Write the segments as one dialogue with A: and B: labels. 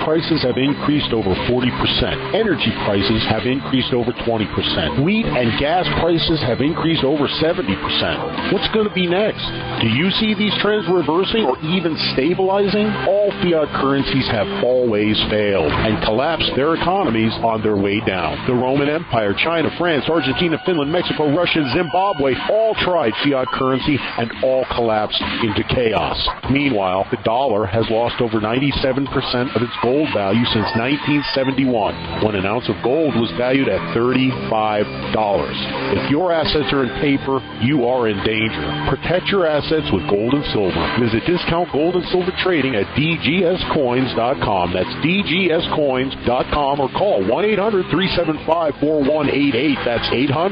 A: prices have increased over 40%. Energy prices have increased over 20%. Wheat and gas prices have increased over 70%. What's going to be next? Do you see these trends reversing or even stabilizing? All fiat currencies have always failed and collapsed their economies on their way down. The Roman Empire, China, France, Argentina, Finland, Mexico, Russia, Zimbabwe all tried fiat currency and all collapsed into chaos. Meanwhile, the dollar has lost over 97% of its gold value since 1971, when an ounce of gold was valued at $35. If your assets are in paper, you are in danger. Protect your assets with gold and silver. Visit Discount Gold and Silver Trading at dgscoins.com. That's dgscoins.com, or call 1-800-375-4188. That's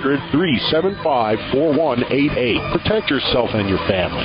A: 800-375-4188. Protect yourself and your family.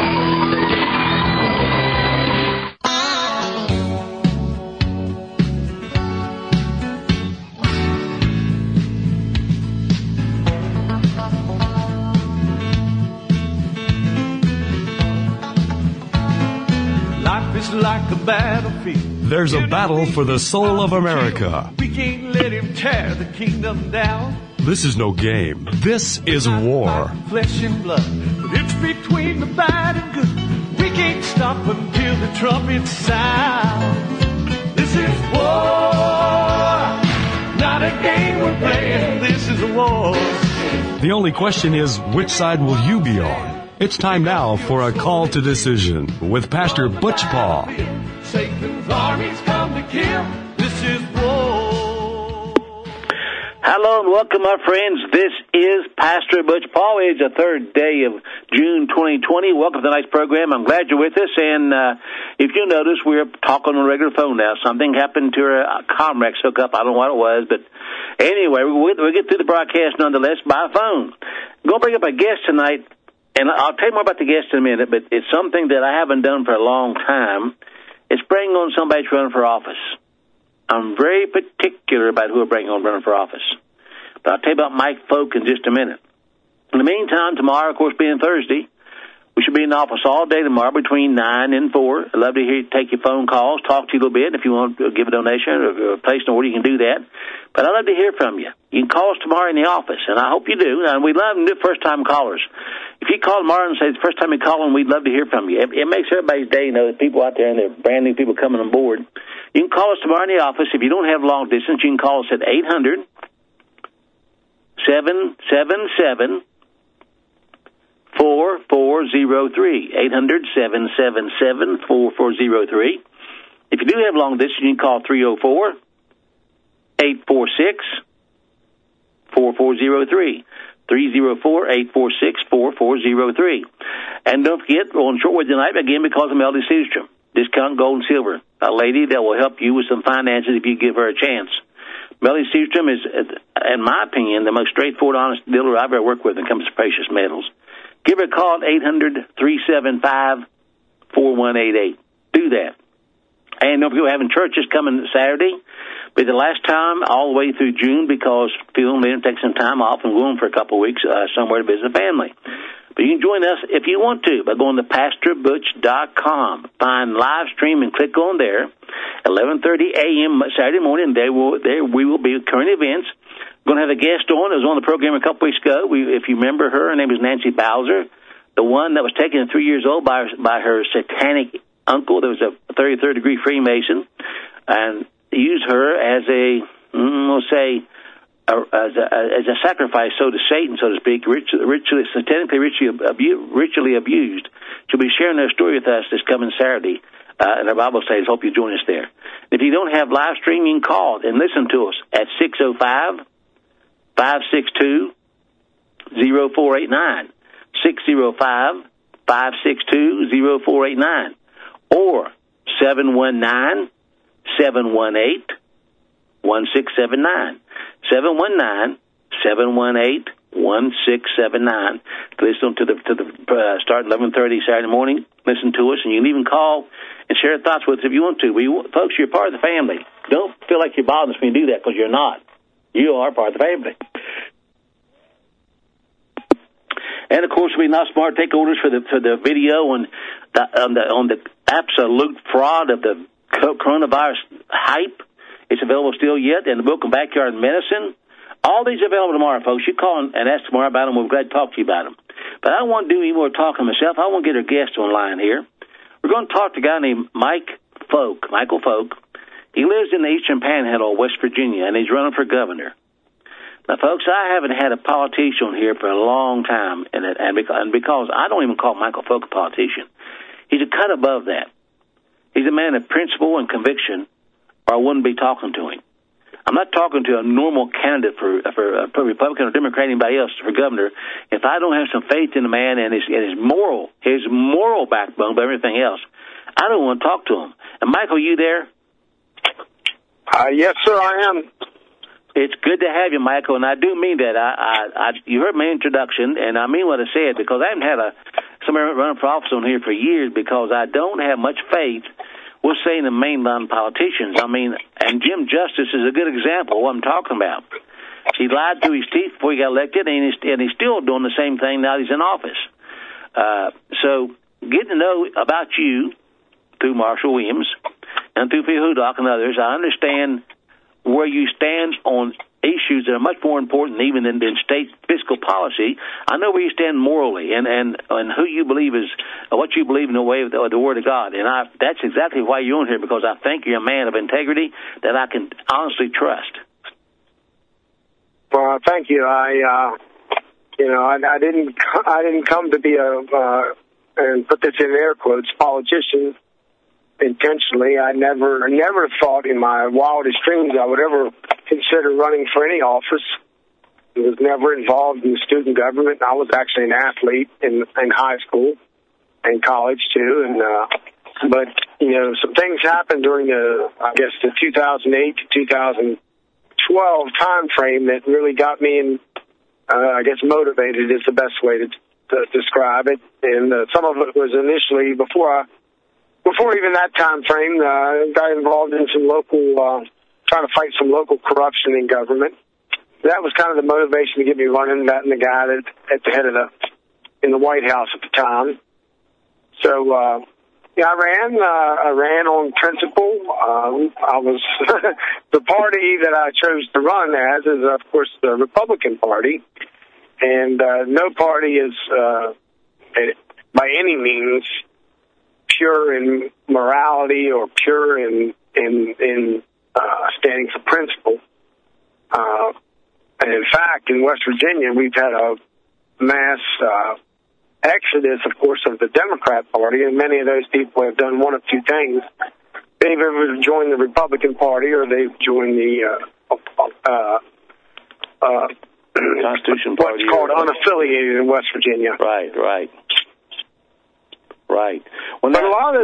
B: Life is like a battlefield.
C: There's a battle for the soul of America.
B: We can't let him tear the kingdom down.
C: This is no game. This is war.
B: Flesh and blood, but it's between the bad and good. We can't stop until the trumpet sounds. This is war, not a game we're playing. This is a war.
C: The only question is, which side will you be on? It's time now for a call to decision with Pastor Butch Paul.
B: Satan's armies come to kill. This is war.
D: Hello and welcome, my friends. This is Pastor Butch Paul. It's the third day of June 2020. Welcome to tonight's program. I'm glad you're with us. And if you notice, we're talking on a regular phone now. Something happened to our Comrex hookup. I don't know what it was, but anyway, we'll get through the broadcast nonetheless by phone. I'm going to bring up a guest tonight, and I'll tell you more about the guest in a minute, but it's something that I haven't done for a long time. It's bringing on somebody to run for office. I'm very particular about who I bring on running for office. But I'll tell you about Mike Folk in just a minute. In the meantime, tomorrow, of course, being Thursday, we should be in the office all day tomorrow between 9 and 4. I'd love to hear you take your phone calls, talk to you a little bit. If you want to give a donation or place an order, you can do that. But I'd love to hear from you. You can call us tomorrow in the office, and I hope you do. And we love new first-time callers. If you call tomorrow and say it's the first time you're calling, we'd love to hear from you. It makes everybody's day, there's people out there and they're brand new people coming on board. You can call us tomorrow in the office. If you don't have long distance, you can call us at 800-777-4403. 800-777-4403. If you do have long distance, you can call 304-846-4403. 304-846-4403. And don't forget, we're on shortwave tonight, again, because of Melody Seastrom. Discount Gold and Silver, a lady that will help you with some finances if you give her a chance. Melody Seastrom is, in my opinion, the most straightforward, honest dealer I've ever worked with when it comes to precious metals. Give her a call at 800-375-4188. Do that. And don't forget, we're having churches coming Saturday. But the last time, all the way through June, because Phil and Lynn take some time off and go on for a couple of weeks somewhere to visit family. But you can join us if you want to by going to PastorButch.com. Find live stream and click on there. 11:30 a.m. Saturday morning, there we will be with current events. We're going to have a guest on. It was on the program a couple weeks ago. If you remember her name is Nancy Bowser, the one that was taken at 3 years old by her satanic uncle. There was a 33rd degree Freemason, and used her as a, as a sacrifice, so to Satan, so to speak, satanically ritually abused. She'll be sharing her story with us this coming Saturday in our Bible studies. Hope you join us there. If you don't have live streaming, you can call and listen to us at 605-562-0489, 605-562-0489, or 719-718-1679, 719-718-1679. Listen to the start at 11:30 Saturday morning. Listen to us, and you can even call and share thoughts with us if you want to. Folks, you're part of the family. Don't feel like you're bothering us when you do that, because you're not. You are part of the family. And of course, we now smart take orders for the video on the absolute fraud of the coronavirus Hype. It's available still yet. And the book on backyard medicine. All these are available tomorrow, folks. You call and ask tomorrow about them. We're glad to talk to you about them. But I don't want to do any more talking myself. I want to get our guest online here. We're going to talk to a guy named Michael Folk. He lives in the Eastern Panhandle of West Virginia, and he's running for governor. Now, folks, I haven't had a politician here for a long time, and because I don't even call Michael Folk a politician. He's a cut above that. He's a man of principle and conviction, or I wouldn't be talking to him. I'm not talking to a normal candidate for Republican or Democrat, anybody else for governor. If I don't have some faith in the man and his moral backbone, but everything else, I don't want to talk to him. And Michael, you there?
E: Yes, sir, I am.
D: It's good to have you, Michael, and I do mean that. You heard my introduction, and I mean what I said, because I haven't had somebody running for office on here for years because I don't have much faith. We're saying the mainline politicians. I mean, and Jim Justice is a good example of what I'm talking about. He lied through his teeth before he got elected, and he's still doing the same thing now he's in office. So getting to know about you through Marshall Williams and through Phil Hudock and others, I understand where you stand on issues that are much more important even than state fiscal policy. I know where you stand morally and who you believe is what you believe in the way of the Word of God. And that's exactly why you're on here, because I think you're a man of integrity that I can honestly trust.
E: Well, thank you. I didn't come to be and put this in air quotes, politician intentionally. I never thought in my wildest dreams I would ever consider running for any office. I was never involved in student government. I was actually an athlete in high school and college too. And but some things happened during the 2008 to 2012 time frame that really got me motivated is the best way to describe it. And some of it was initially before even that time frame, got involved in some local, trying to fight some local corruption in government. That was kind of the motivation to get me running, that and the guy that at the head of in the White House at the time. So, I ran on principle. I was, the party that I chose to run as is, of course, the Republican Party. And, no party is, by any means, pure in morality or pure in standing for principle. And in fact, in West Virginia, we've had a mass exodus, of course, of the Democrat Party, and many of those people have done one of two things. They've either joined the Republican Party or they've joined the
D: Constitution Party.
E: What's called unaffiliated in West Virginia.
D: Right. Well,
E: but a lot of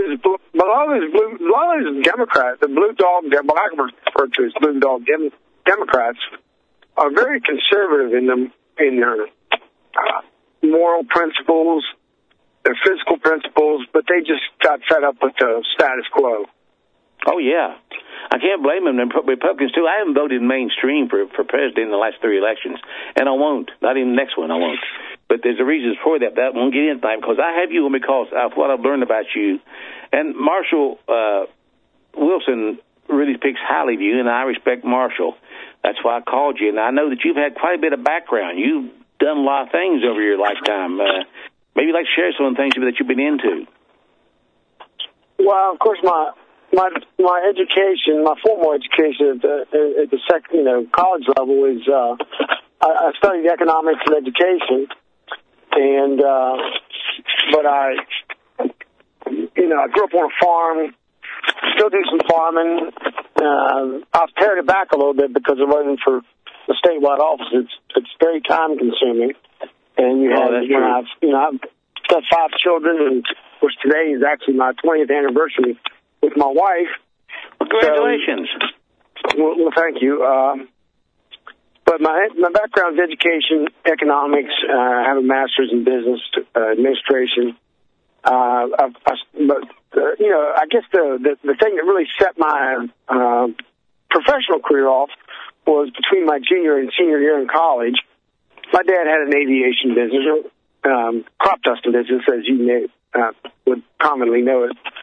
E: those Democrats, the blue dog, what I refer to as blue dog Democrats, are very conservative in their moral principles, their physical principles, but they just got fed up with the status quo.
D: Oh, yeah. I can't blame them. Republicans, too. I haven't voted mainstream for president in the last 3 elections, and I won't. Not even the next one, I won't. But there's a reason for that. That won't get into that because I have you on because of what I've learned about you. And Marshall Wilson really speaks highly of you, and I respect Marshall. That's why I called you. And I know that you've had quite a bit of background. You've done a lot of things over your lifetime. Maybe you'd like to share some of the things that you've been into.
E: Well, of course, my education, my formal education at the college level is I studied economics and education, and but I grew up on a farm, still do some farming. I've pared it back a little bit because of running for the statewide office. It's very time consuming, and I've got 5 children, and of course today is actually my 20th anniversary with my wife.
D: Congratulations.
E: So, well, thank you. But my background is education, economics. I have a master's in business administration. I guess the thing that really set my professional career off was between my junior and senior year in college. My dad had an aviation business, crop dusting business, as you would commonly know it.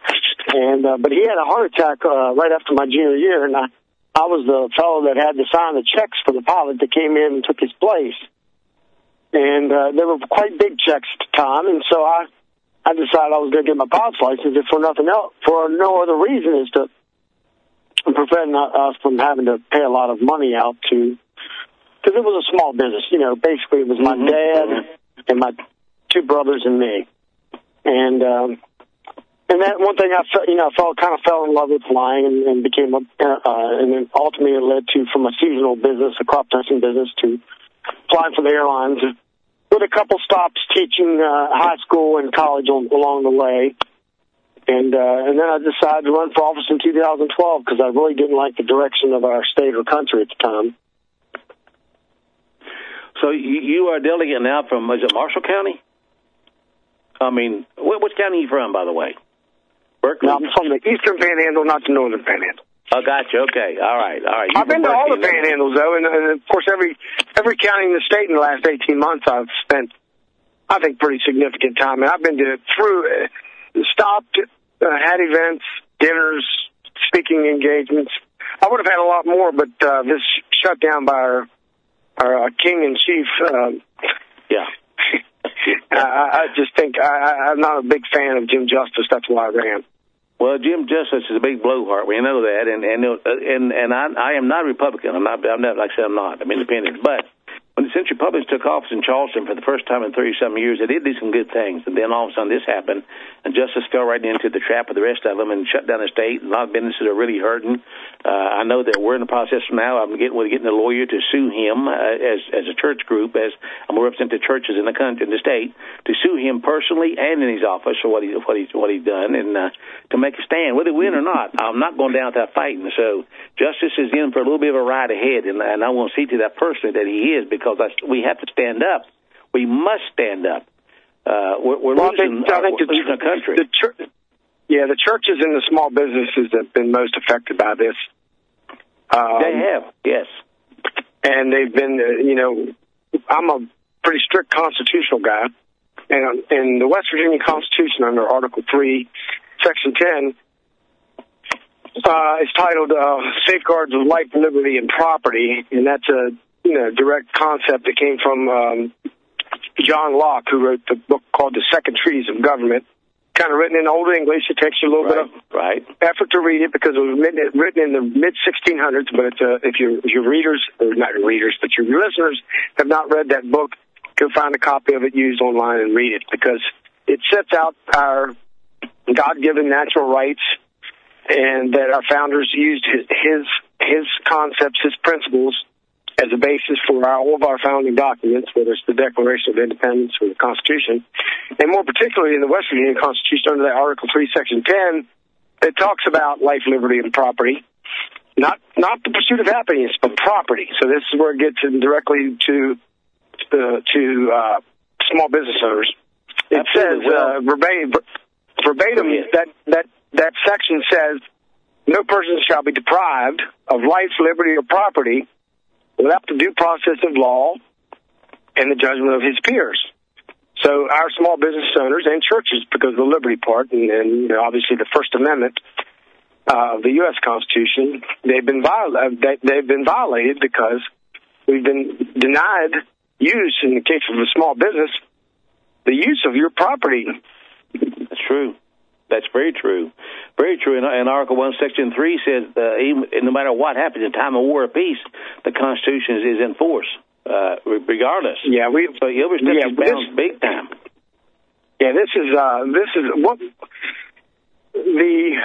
E: And but he had a heart attack right after my junior year, and I was the fellow that had to sign the checks for the pilot that came in and took his place. And they were quite big checks at the time, and so I decided I was going to get my pilot's license, if for nothing else, for no other reason, is to prevent us from having to pay a lot of money out to, because it was a small business. You know, basically it was my dad and my two brothers and me. And that one thing I fell in love with flying and became and then ultimately it led to, from a seasonal business, a crop testing business, to flying for the airlines, with a couple stops teaching high school and college along the way. And then I decided to run for office in 2012 because I really didn't like the direction of our state or country at the time.
D: So you are a delegate now from, is it Marshall County? I mean, which county are you from, by the way? Berkeley?
E: No, I'm from the eastern panhandle, not the northern panhandle.
D: Oh, gotcha. Okay. All right.
E: I've been to all the panhandles, though, and of course, every county in the state in the last 18 months I've spent, I think, pretty significant time. And I've been stopped, had events, dinners, speaking engagements. I would have had a lot more, but this shutdown by our king in chief. I just think I'm not a big fan of Jim Justice. That's why I ran.
D: Well, Jim Justice is a big blowhard. We know that, and I am not a Republican. I'm not, like I said, I'm not. I'm independent. But since Republicans took office in Charleston for the first time in 30-some years, they did do some good things. And then all of a sudden this happened, and Justice fell right into the trap of the rest of them and shut down the state. A lot of businesses are really hurting. I know that we're in the process now of getting a lawyer to sue him as a church group, as I'm going to represent the churches in the country, in the state, to sue him personally and in his office for what he's done, and to make a stand, whether we win or not. I'm not going down without fighting. So Justice is in for a little bit of a ride ahead, and I want to see to that personally that he is, because we have to stand up. We must stand up. We're losing our country.
E: The churches and the small businesses have been most affected by this.
D: They have, yes.
E: And they've been, I'm a pretty strict constitutional guy. And in the West Virginia Constitution, under Article 3, Section 10, it's titled Safeguards of Life, Liberty, and Property. And that's a direct concept that came from John Locke, who wrote the book called The Second Treatise of Government. Kind of written in Old English. It takes you a little bit of effort to read it because it was written in the mid-1600s. But if your readers, or not your readers, but your listeners have not read that book, you'll find a copy of it used online and read it, because it sets out our God-given natural rights, and that our founders used his concepts, his principles, as a basis for all of our founding documents, whether it's the Declaration of Independence or the Constitution. And more particularly in the West Virginia Constitution, under that Article 3, Section 10, it talks about life, liberty, and property. Not the pursuit of happiness, but property. So this is where it gets in directly to small business owners. It says verbatim that section says, no person shall be deprived of life, liberty, or property without the due process of law and the judgment of his peers. So our small business owners and churches, because of the liberty part, and obviously the First Amendment of the U.S. Constitution, they've been violated because we've been denied use, in the case of a small business, the use of your property.
D: That's true. That's very true. Very true. And Article 1, Section 3 says no matter what happens in time of war or peace, the Constitution is in force, regardless. Yeah, so you overstep bounds big time.
E: Yeah, this is what the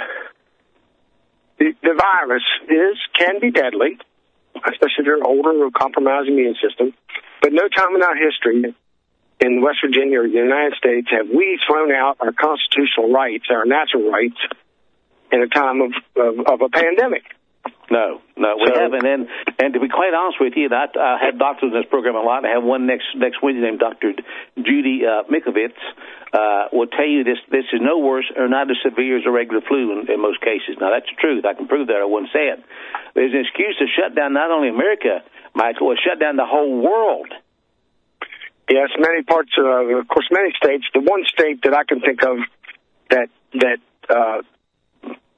E: virus can be deadly, especially if you're older or compromised immune system. But no time in our history in West Virginia or the United States have we thrown out our constitutional rights, our natural rights, in a time of a pandemic.
D: No, we haven't. And to be quite honest with you, I had doctors in this program a lot. I have one next Wednesday named Dr. Judy Mikovits. Will tell you this is no worse or not as severe as a regular flu in most cases. Now, that's the truth. I can prove that. I wouldn't say it. There's an excuse to shut down not only America, Michael, but shut down the whole world.
E: Yes, many parts of course, many states. The one state that I can think of that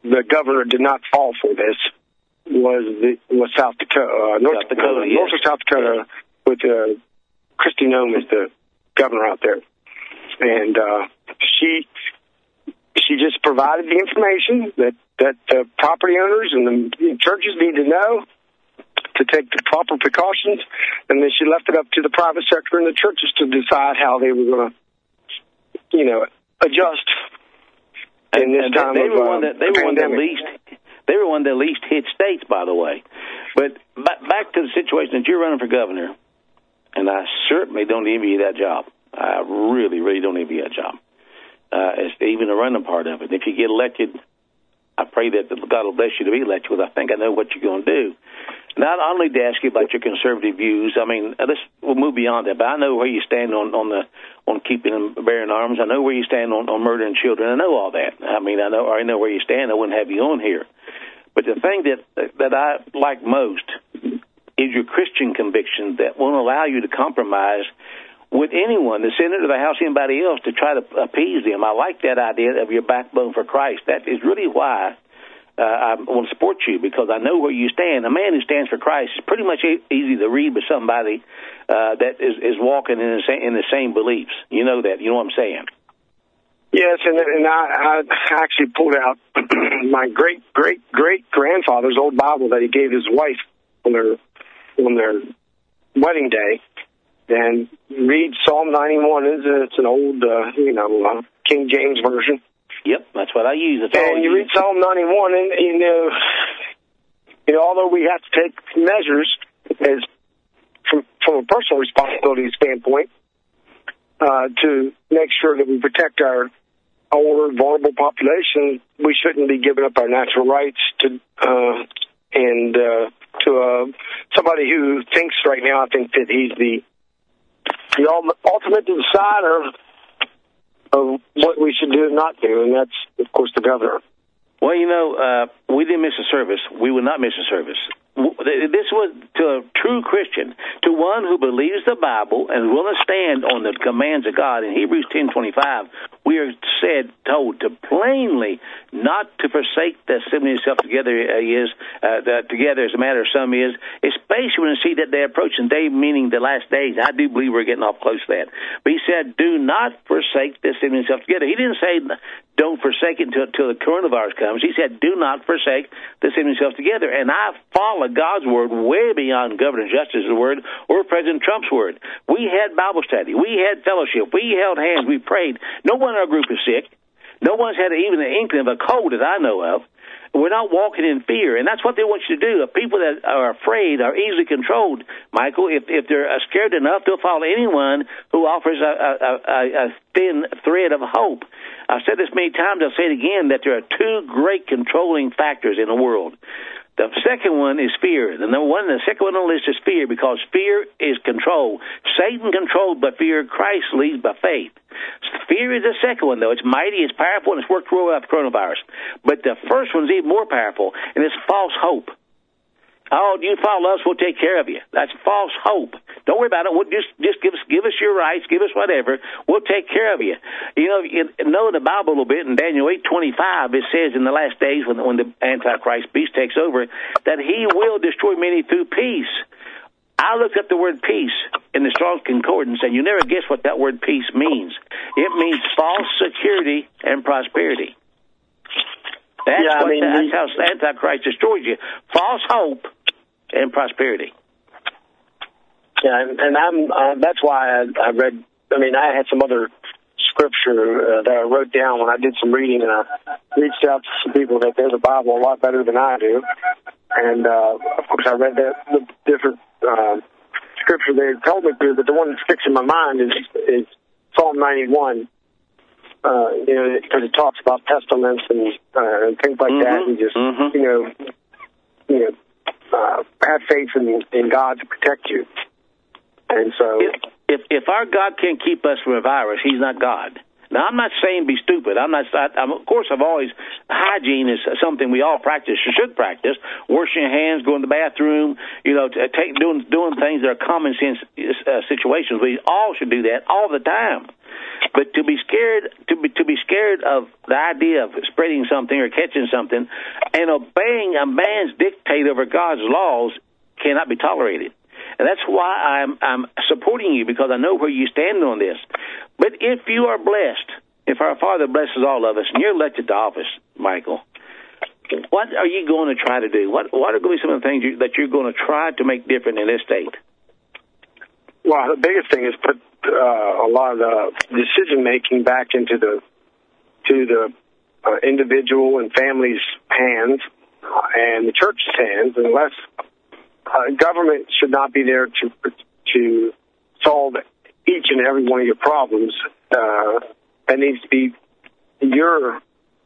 E: the governor did not fall for this was South Dakota, North or South Dakota, with Kristi Noem as the governor out there, and she just provided the information that the property owners and the churches need to know to take the proper precautions, and then she left it up to the private sector and the churches to decide how they were going to, adjust in this time
D: they were one
E: pandemic.
D: They were one that least hit states, by the way. But back to the situation that you're running for governor, and I certainly don't envy you that job. I really, really don't envy you that job. It's even the running part of it. If you get elected, I pray that God will bless you to be elected, because I think I know what you're going to do. Not only to ask you about your conservative views. I mean, we'll move beyond that, but I know where you stand on keeping them bearing arms. I know where you stand on murdering children. I know all that. I mean, I know where you stand. I wouldn't have you on here. But the thing that I like most is your Christian conviction that won't allow you to compromise with anyone, the Senate or the House, anybody else, to try to appease them. I like that idea of your backbone for Christ. That is really why I want to support you, because I know where you stand. A man who stands for Christ is pretty much easy to read with somebody that is walking in the same beliefs. You know that. You know what I'm saying?
E: Yes, and I actually pulled out my great-great-great-grandfather's old Bible that he gave his wife on their wedding day, and read Psalm 91. It's an old, King James version.
D: Yep, that's what I use.
E: And you read Psalm 91, and although we have to take measures as from a personal responsibility standpoint to make sure that we protect our older, vulnerable population, we shouldn't be giving up our natural rights to somebody who thinks right now, I think that he's the ultimate decider of what we should do and not do, and that's, of course, the governor.
D: Well, we didn't miss a service. We will not miss a service. This was to a true Christian, to one who believes the Bible and will stand on the commands of God. In Hebrews 10:25, we are told to plainly not to forsake the assembling yourself together together as a matter of some is, especially when you see that they're approaching day, meaning the last days. I do believe we're getting off close to that. But he said, do not forsake the assembling yourself together. He didn't say don't forsake it until the coronavirus comes. He said, do not forsake the assembling yourself together. And I follow God's word way beyond Governor Justice's word or President Trump's word. We had Bible study. We had fellowship. We held hands. We prayed. No one in our group is sick. No one's had even an inkling of a cold that I know of. We're not walking in fear, and that's what they want you to do. People that are afraid are easily controlled, Michael. If they're scared enough, they'll follow anyone who offers a thin thread of hope. I've said this many times. I'll say it again, that there are two great controlling factors in the world. The second one is fear. The second one on the list is fear, because fear is control. Satan controlled by fear. Christ leads by faith. Fear is the second one, though. It's mighty, it's powerful, and it's worked real well with coronavirus. But the first one's even more powerful, and it's false hope. Oh, you follow us, we'll take care of you. That's false hope. Don't worry about it. We'll just give us your rights, give us whatever. We'll take care of you. You know the Bible a little bit. In Daniel 8:25, it says in the last days when the Antichrist beast takes over, that he will destroy many through peace. I looked up the word peace in the Strong's Concordance, and you never guess what that word peace means. It means false security and prosperity. That's how Antichrist destroys you. False hope and prosperity.
E: Yeah, and that's why I read. I had some other scripture that I wrote down when I did some reading, and I reached out to some people that know the Bible a lot better than I do. And of course, I read the different scripture they told me to, but the one that sticks in my mind is Psalm 91. Because it talks about pestilence and things like that, and just have faith in God to protect you. And so,
D: if our God can't keep us from a virus, He's not God. Now, I'm not saying be stupid. Of course, hygiene is something we all practice or should practice. Washing your hands, going to the bathroom, doing things that are common sense situations. We all should do that all the time. But to be scared of the idea of spreading something or catching something and obeying a man's dictate over God's laws cannot be tolerated. And that's why I'm supporting you, because I know where you stand on this. But if you are blessed, if our Father blesses all of us, and you're elected to office, Michael, what are you going to try to do? What are going to be some of the things that you're going to try to make different in this state?
E: Well, the biggest thing is put a lot of the decision-making back into the individual and family's hands and the church's hands, unless government should not be there to solve each and every one of your problems. That needs to be your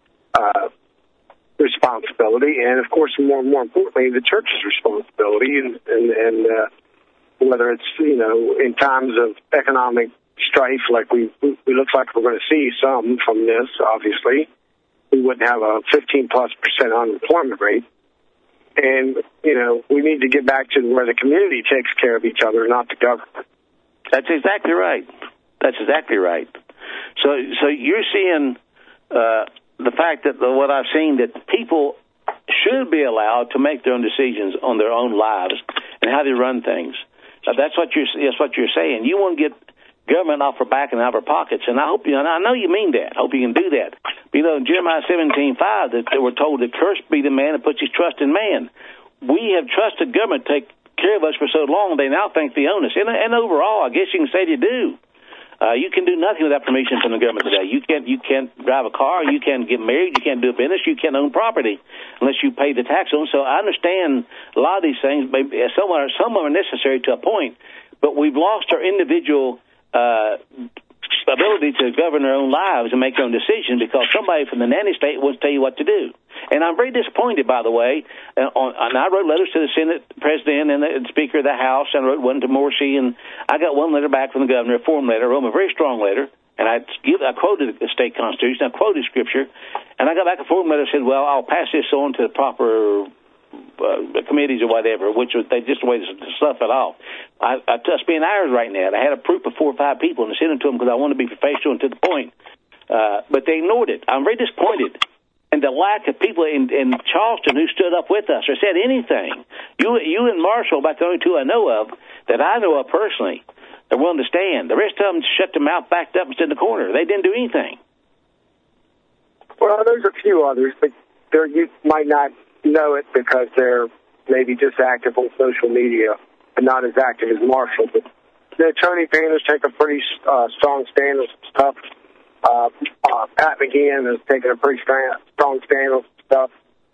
E: responsibility, and of course, more importantly, the church's responsibility. And whether it's in times of economic strife, like we looks like we're going to see some from this. Obviously, we wouldn't have a 15+% unemployment rate. And, we need to get back to where the community takes care of each other, not the government.
D: That's exactly right. That's exactly right. So you're seeing the fact that what I've seen, that people should be allowed to make their own decisions on their own lives and how they run things. That's what you're saying. You want to get government off our back and out of our pockets, and I hope I know you mean that. I hope you can do that. But, in Jeremiah 17:5, that we're told that cursed be the man that puts his trust in man. We have trusted government to take care of us for so long, they now think they own us. And overall, I guess you can say they do. You can do nothing without permission from the government today. You can't drive a car, you can't get married, you can't do a business, you can't own property unless you pay the tax on. So I understand a lot of these things. Maybe some are necessary to a point, but we've lost our individual ability to govern our own lives and make our own decisions because somebody from the nanny state wants to tell you what to do. And I'm very disappointed, by the way. And I wrote letters to the Senate President and the Speaker of the House, and I wrote one to Morsi, and I got one letter back from the governor, a form letter. I wrote him a very strong letter, and I quoted the state constitution, I quoted Scripture, and I got back a form letter that said, well, I'll pass this on to the proper committees or whatever, which was they just the way to stuff it off. I spent hours writing that. I had a proof of 4 or 5 people and I sent it to them because I wanted to be professional and to the point. But they ignored it. I'm very disappointed. And the lack of people in Charleston who stood up with us or said anything. You and Marshall, about the only two I know of personally, they're willing to stand. The rest of them shut their mouth, backed up, and stood in the corner. They didn't do anything.
E: Well, there's a few others, but you might not know it because they're maybe just active on social media and not as active as Marshall. But the Tony Painters take a pretty strong stand on some stuff. Pat McGeehan has taken a pretty strong stand on some stuff.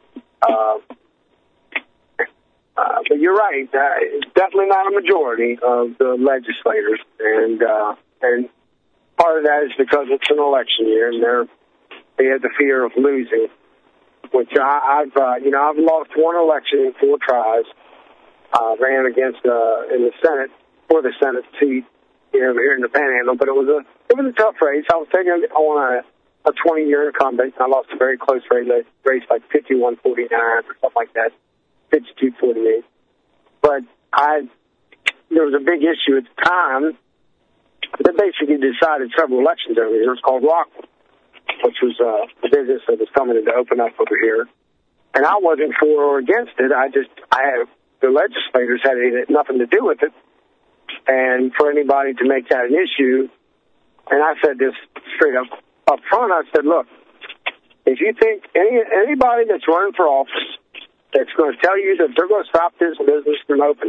E: But you're right. It's definitely not a majority of the legislators, and part of that is because it's an election year, and they had the fear of losing. Which I've lost one election in 4 tries. Ran against in the Senate for the Senate seat here in the Panhandle, but it was a tough race. I was taking on a 20-year incumbent. I lost a very close race like 51-49 or something like that, 52-48. But there was a big issue at the time that basically decided several elections over here. It was called Rockland, which was a business that was coming to open up over here. And I wasn't for or against it. The legislators had nothing to do with it. And for anybody to make that an issue, and I said this straight up front, I said, look, if you think anybody that's running for office that's going to tell you that they're going to stop this business from opening,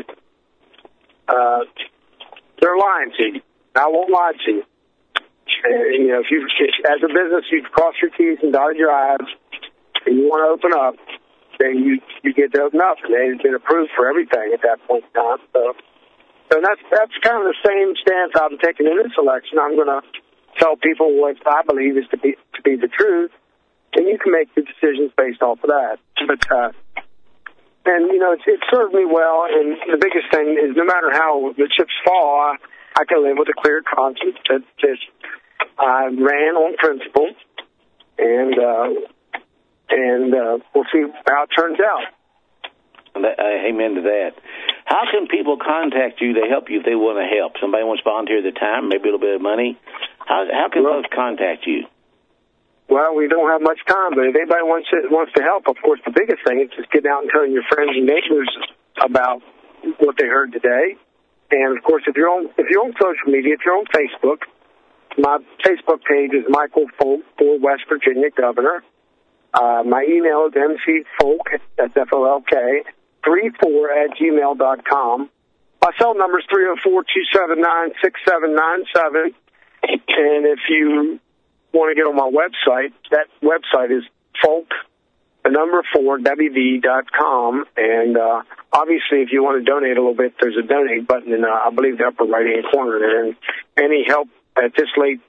E: they're lying to you. I won't lie to you. And, if as a business, you've crossed your T's and dotted your I's, and you want to open up, then you get to open up, and they've been approved for everything at that point in time. So that's kind of the same stance I'm taking in this election. I'm going to tell people what I believe is to be the truth, and you can make the decisions based off of that. But it served me well, and the biggest thing is no matter how the chips fall, I can live with a clear conscience that I ran on principle, and we'll see how it turns out.
D: Amen to that. How can people contact you to help you if they want to help? Somebody wants to volunteer their time, maybe a little bit of money. How can folks contact you?
E: Well, we don't have much time, but if anybody wants to help, of course, the biggest thing is just getting out and telling your friends and neighbors about what they heard today. And of course, if you're on social media, if you're on Facebook, my Facebook page is Michael Folk for West Virginia Governor. My email is mcfolk, that's F-O-L-K, 34@gmail.com. My cell number is 304-279-6797. And if you want to get on my website, that website is folk4wv.com. And obviously, if you want to donate a little bit, there's a donate button in, I believe, the upper right-hand corner there. And any help at this late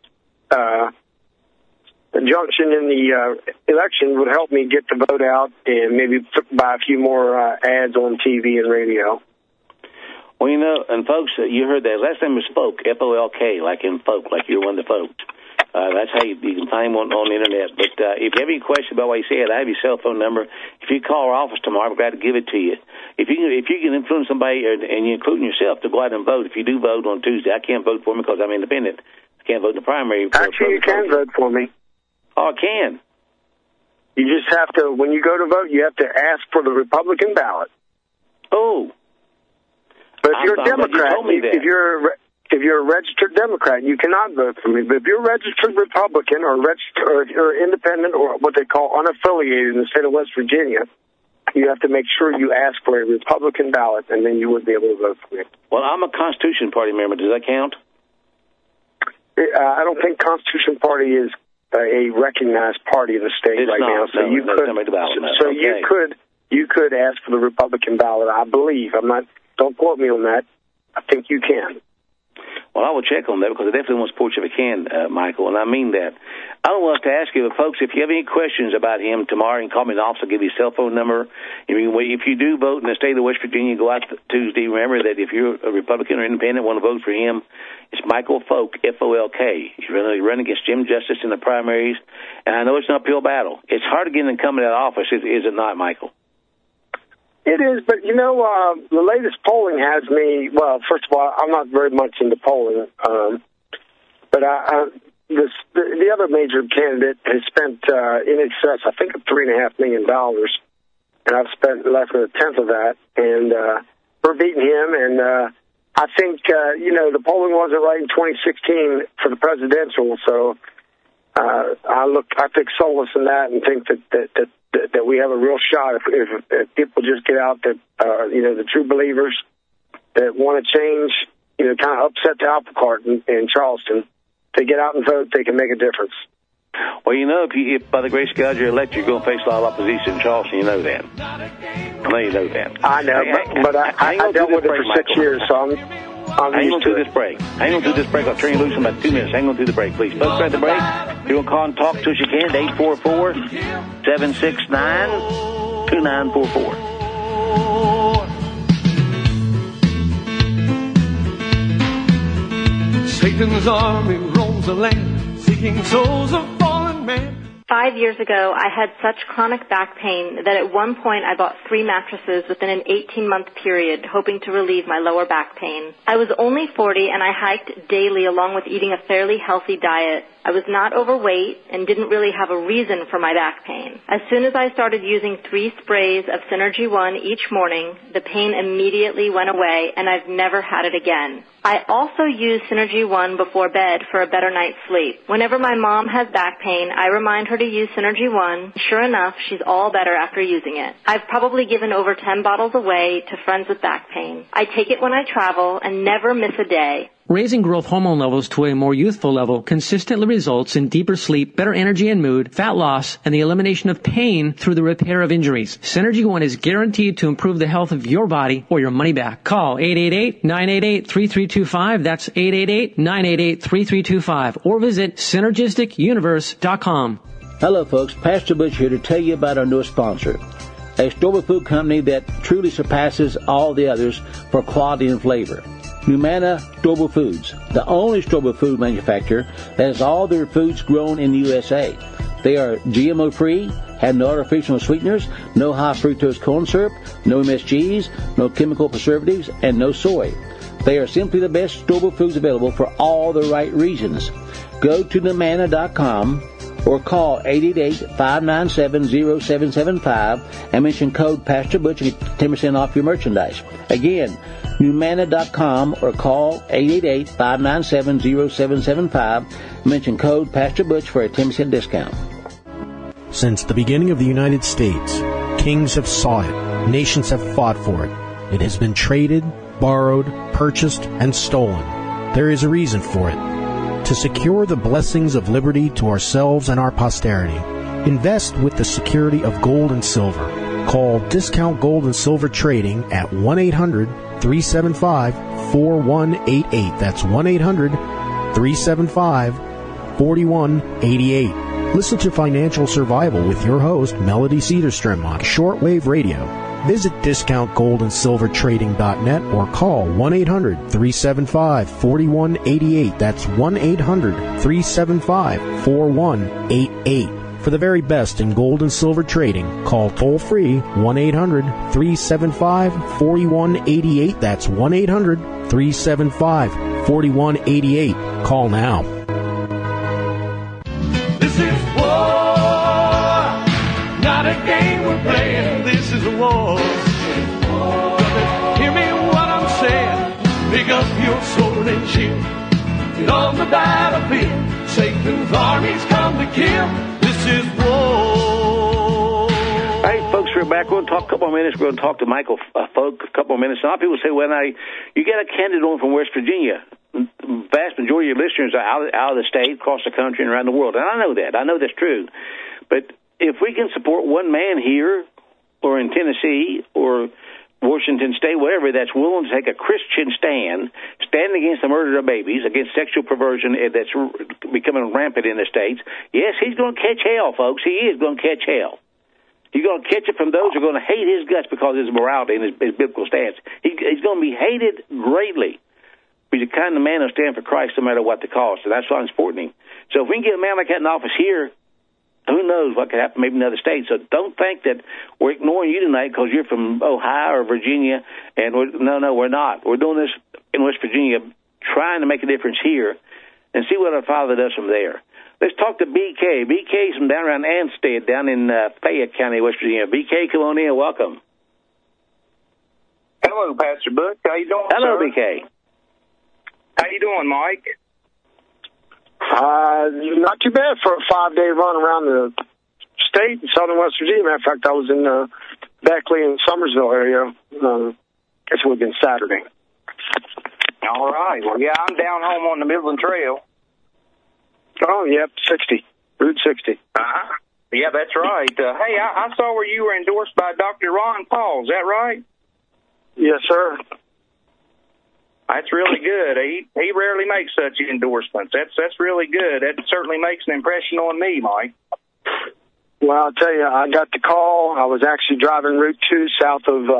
E: junction in the election would help me get the vote out and maybe buy a few more ads on TV and radio.
D: Well, and folks, you heard that. Last time we spoke, F-O-L-K, like in folk, like you're one of the folks. That's how you can find him on the Internet. But if you have any question about what he said, I have his cell phone number. If you call our office tomorrow, we're glad to give it to you. If you can influence somebody, and you including yourself, to go out and vote, if you do vote on Tuesday, I can't vote for him because I'm independent. I can't vote in the primary.
E: Actually, you can vote for me.
D: Oh, I can.
E: You just have to, when you go to vote, you have to ask for the Republican ballot.
D: Oh.
E: But if you're a Democrat, if you're a registered Democrat, you cannot vote for me. But if you're a registered Republican or you're independent or what they call unaffiliated in the state of West Virginia, you have to make sure you ask for a Republican ballot, and then you would be able to vote for me.
D: Well, I'm a Constitution Party member. Does that count?
E: I don't think Constitution Party is a recognized party in the state right now. So you could ask for the Republican ballot. I believe. Don't quote me on that. I think you can.
D: Well, I will check on that because I definitely want to support you if I can, Michael, and I mean that. I don't want to ask you, but folks, if you have any questions about him tomorrow, you can call me in the office. I'll give you a cell phone number. If you do vote in the state of West Virginia, go out Tuesday. Remember that if you're a Republican or independent, want to vote for him, it's Michael Folk, F-O-L-K. He's running against Jim Justice in the primaries, and I know it's an uphill battle. It's hard to get an incumbent out of office, is it not, Michael?
E: It is, but, the latest polling has me, well, first of all, I'm not very much into polling, but the other major candidate has spent in excess, I think, of $3.5 million, and I've spent less than a tenth of that, and we're beating him, and I think, the polling wasn't right in 2016 for the presidential, so I take solace in that and think that we have a real shot if people just get out that, the true believers that want to change, kind of upset the apple cart in Charleston. They get out and vote, they can make a difference.
D: Well, if by the grace of God you're elected, you're going to face a lot of opposition in Charleston. You know that. I know you know that.
E: I know, but I dealt with it for 6 years, so I'm
D: hang on to this break. Hang on to this break. I'll turn you loose in about 2 minutes. Hang on to the break, please. Folks, at the break, if you want to call and talk to us, you can at 844-769-2944.
B: Satan's army roams the land, seeking souls of fallen men.
F: 5 years ago, I had such chronic back pain that at one point I bought 3 mattresses within an 18-month period, hoping to relieve my lower back pain. I was only 40 and I hiked daily along with eating a fairly healthy diet. I was not overweight and didn't really have a reason for my back pain. As soon as I started using 3 sprays of Synergy One each morning, the pain immediately went away and I've never had it again. I also use Synergy One before bed for a better night's sleep. Whenever my mom has back pain, I remind her to use Synergy One. Sure enough, she's all better after using it. I've probably given over 10 bottles away to friends with back pain. I take it when I travel and never miss a day.
G: Raising growth hormone levels to a more youthful level consistently results in deeper sleep, better energy and mood, fat loss, and the elimination of pain through the repair of injuries. Synergy One is guaranteed to improve the health of your body or your money back. Call 888-988-3325. That's 888-988-3325. Or visit SynergisticUniverse.com.
H: Hello, folks. Pastor Butch here to tell you about our newest sponsor, a stable food company that truly surpasses all the others for quality and flavor. Humana Stable Foods, the only stable food manufacturer that has all their foods grown in the USA. They are GMO-free, have no artificial sweeteners, no high fructose corn syrup, no MSGs, no chemical preservatives, and no soy. They are simply the best stable foods available for all the right reasons. go to Numanna.com or call 888-597-0775 and mention code Pastor Butch and get 10% off your merchandise. Again, Numanna.com or call 888-597-0775 and mention code Pastor Butch for a 10% discount.
I: Since the beginning of the United States, kings have sought it, nations have fought for it. It has been traded, borrowed, purchased, and stolen. There is a reason for it. To secure the blessings of liberty to ourselves and our posterity, invest with the security of gold and silver. Call Discount Gold and Silver Trading at 1-800-375-4188. That's 1-800-375-4188. Listen to Financial Survival with your host, Melody Cedarstrom, on shortwave radio. Visit DiscountGoldAndSilverTrading.net or call 1-800-375-4188. That's 1-800-375-4188. For the very best in gold and silver trading, call toll-free 1-800-375-4188. That's 1-800-375-4188. Call now.
B: This is war, not a game we're playing. This is a war. Hear me what I'm saying. Pick up your sword and shield. Get on the battlefield. Satan's armies come to kill. This is war.
D: Hey, folks, we're back. We're going to talk a couple of minutes. We're going to talk to Michael Folk a couple of minutes. A lot of people say, well, now, you get a candidate on from West Virginia. The vast majority of your listeners are out of the state, across the country, and around the world. And I know that. I know that's true. But if we can support one man here or in Tennessee or Washington State, whatever, that's willing to take a Christian stand against the murder of babies, against sexual perversion that's becoming rampant in the states, yes, he's going to catch hell, folks. He is going to catch hell. He's going to catch it from those who are going to hate his guts because of his morality and his biblical stance. He's going to be hated greatly. He's the kind of man who'll stand for Christ no matter what the cost, and that's why I'm supporting him. So if we can get a man like that in office here, who knows what could happen maybe in other states. So don't think that we're ignoring you tonight because you're from Ohio or Virginia. And no, we're not. We're doing this in West Virginia, trying to make a difference here and see what our Father does from there. Let's talk to BK. BK's from down around Anstead, down in Fayette County, West Virginia. BK, come on in. Welcome.
J: Hello, Pastor Butch. How you doing,
D: Hello,
J: sir?
D: BK.
J: How you doing, Mike?
E: Not too bad for a 5-day run around the state in southern West Virginia. Matter of fact, I was in Beckley and Summersville area. I guess it would have been Saturday.
J: All right. Well, yeah, I'm down home on the Midland Trail.
E: Oh, yep, 60. Route 60.
J: Uh-huh. Yeah, that's right. Hey, I saw where you were endorsed by Dr. Ron Paul. Is that right?
E: Yes, sir.
J: That's really good. He rarely makes such endorsements. That's really good. That certainly makes an impression on me, Mike.
E: Well, I'll tell you, I got the call. I was actually driving Route 2 south of,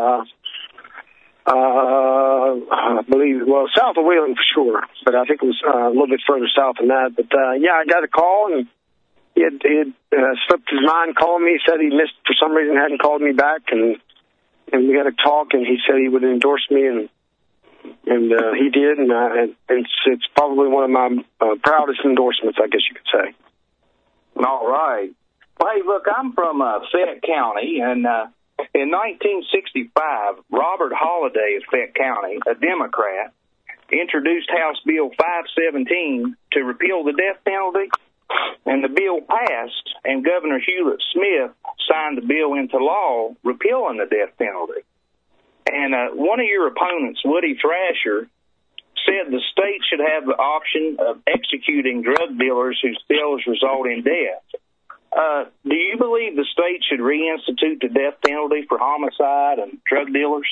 E: I believe, well, south of Wheeling for sure, but I think it was a little bit further south than that. But, yeah, I got a call, and he had slipped his mind calling me. He said he missed, for some reason, hadn't called me back, and we had a talk, and he said he would endorse me, and he did, and it's probably one of my proudest endorsements, I guess you could say.
J: All right. Well, hey, look, I'm from Fayette County, and in 1965, Robert Holliday of Fayette County, a Democrat, introduced House Bill 517 to repeal the death penalty, and the bill passed, and Governor Hewlett Smith signed the bill into law repealing the death penalty. And one of your opponents, Woody Thrasher, said the state should have the option of executing drug dealers whose bills result in death. Do you believe the state should reinstitute the death penalty for homicide and drug dealers?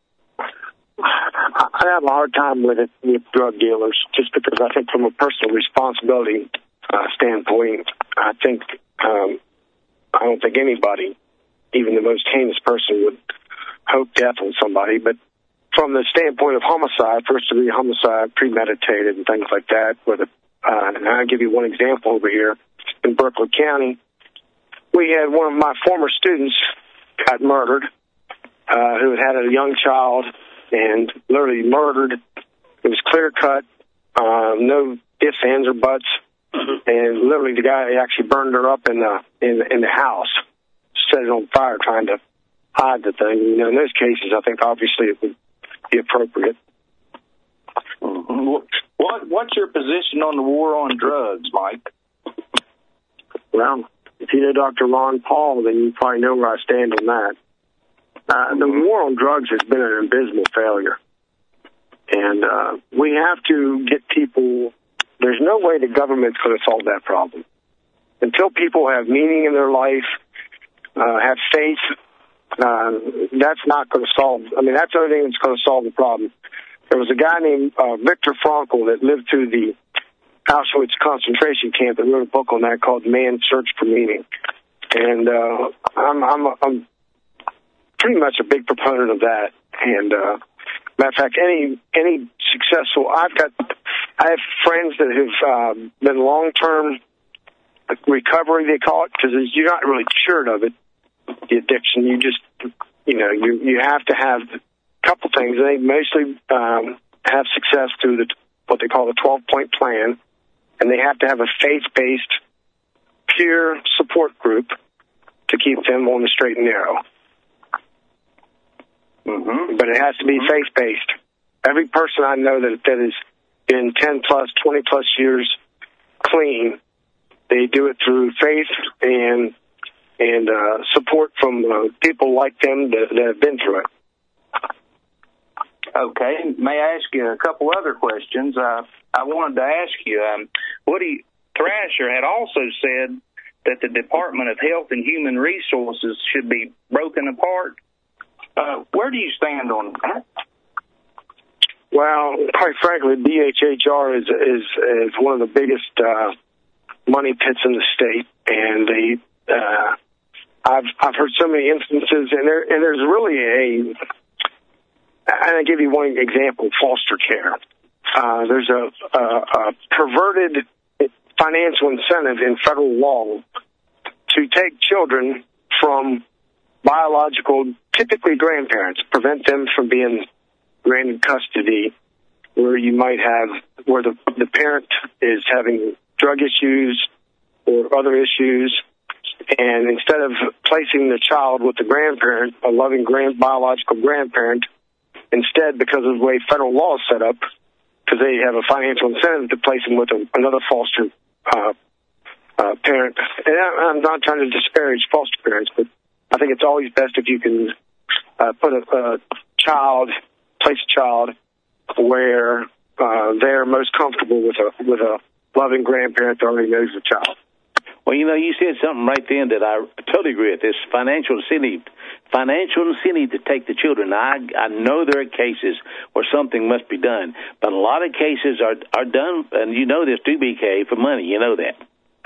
E: I have a hard time with it with drug dealers, just because I think from a personal responsibility standpoint, I don't think anybody, even the most heinous person, would hope death on somebody. But from the standpoint of homicide, first-degree homicide, premeditated and things like that, and I'll give you one example over here in Berkeley County. We had one of my former students got murdered, who had a young child, and literally murdered. It was clear-cut, no ifs, ands, or buts. and literally the guy actually burned her up in the house, set it on fire, trying to hide the thing. You know, in those cases, I think obviously it would be appropriate.
J: What's your position on the war on drugs, Mike?
E: Well, if you know Dr. Ron Paul, then you probably know where I stand on that. The war on drugs has been an abysmal failure. And we have to get people, there's no way the government's going to solve that problem. Until people have meaning in their life, have faith, that's not going to solve, that's the only thing that's going to solve the problem. There was a guy named Viktor Frankl that lived through the Auschwitz concentration camp that wrote a book on that called Man's Search for Meaning. And I'm pretty much a big proponent of that. And matter of fact, any successful, I have friends that have been long-term recovery, they call it, because you're not really cured of it, the addiction. You just, you have to have a couple things. They mostly have success through what they call the 12-point plan, and they have to have a faith-based peer support group to keep them on the straight and narrow. Mm-hmm. But it has to be faith-based. Every person I know that has been 10-plus, 20-plus years clean, they do it through faith and support from people like them that have been through it.
J: Okay. May I ask you a couple other questions? I wanted to ask you, Woody Thrasher had also said that the Department of Health and Human Resources should be broken apart. Where do you stand on that?
E: Well, quite frankly, DHHR is one of the biggest money pits in the state, and I've heard so many instances, and there's really and I'll give you one example: foster care. There's a perverted financial incentive in federal law to take children from biological, typically grandparents, prevent them from being granted custody, where the parent is having drug issues or other issues, and instead of placing the child with the grandparent, a loving biological grandparent, instead, because of the way federal law is set up, because they have a financial incentive to place them with another foster parent. And I'm not trying to disparage foster parents, but I think it's always best if you can place a child where they're most comfortable with a loving grandparent that already knows the child.
D: Well, you said something right then that I totally agree with. This financial incentive to take the children. I know there are cases where something must be done, but a lot of cases are done, and you know this too, BK, for money. You know that.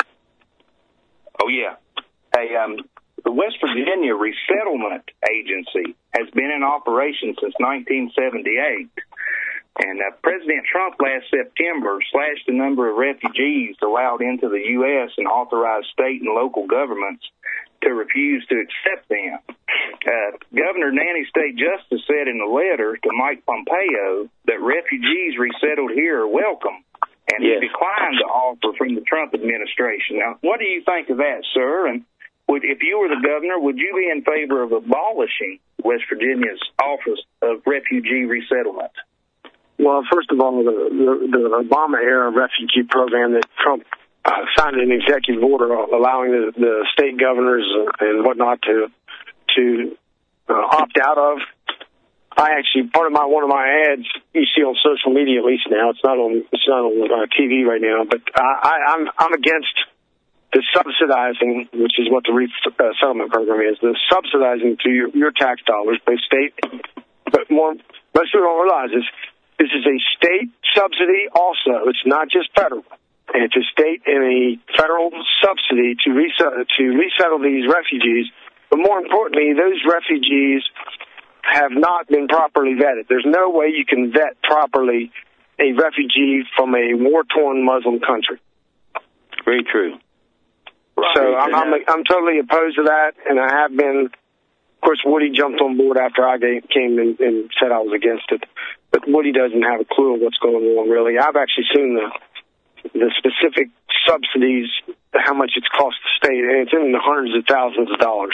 J: Oh, yeah. Hey, the West Virginia Resettlement Agency has been in operation since 1978. And President Trump last September slashed the number of refugees allowed into the U.S. and authorized state and local governments to refuse to accept them. Governor Nanny State Justice said in a letter to Mike Pompeo that refugees resettled here are welcome, and he declined the offer from the Trump administration. Now, what do you think of that, sir? And if you were the governor, would you be in favor of abolishing West Virginia's Office of Refugee Resettlement?
E: Well, first of all, the Obama-era refugee program that Trump signed an executive order allowing the state governors and whatnot to opt out of. I actually, one of my ads you see on social media, at least now, it's not on TV right now, but I'm against the subsidizing, which is what the resettlement program is, the subsidizing to your tax dollars by state. But most people don't realize this is a state subsidy also. It's not just federal. And it's a state and a federal subsidy to resettle these refugees. But more importantly, those refugees have not been properly vetted. There's no way you can vet properly a refugee from a war-torn Muslim country.
D: Very true.
E: Right. So I'm totally opposed to that, and I have been. Of course, Woody jumped on board after I came and said I was against it. But Woody doesn't have a clue of what's going on, really. I've actually seen the specific subsidies, how much it's cost the state, and it's in the hundreds of thousands of dollars.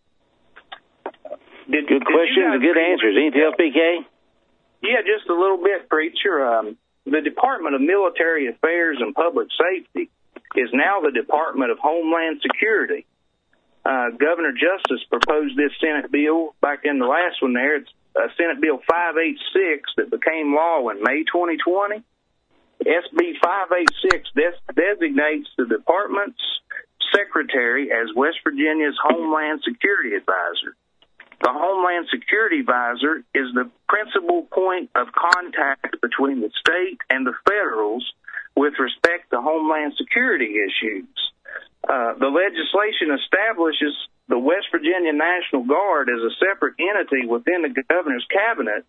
D: Good questions and good answers. Anything else, BK?
J: Yeah, just a little bit, Preacher. The Department of Military Affairs and Public Safety is now the Department of Homeland Security. Governor Justice proposed this Senate bill back in the last one there. It's Senate Bill 586 that became law in May 2020. SB 586 designates the department's secretary as West Virginia's Homeland Security Advisor. The Homeland Security Advisor is the principal point of contact between the state and the federals with respect to Homeland Security issues. The legislation establishes the West Virginia National Guard as a separate entity within the governor's cabinet.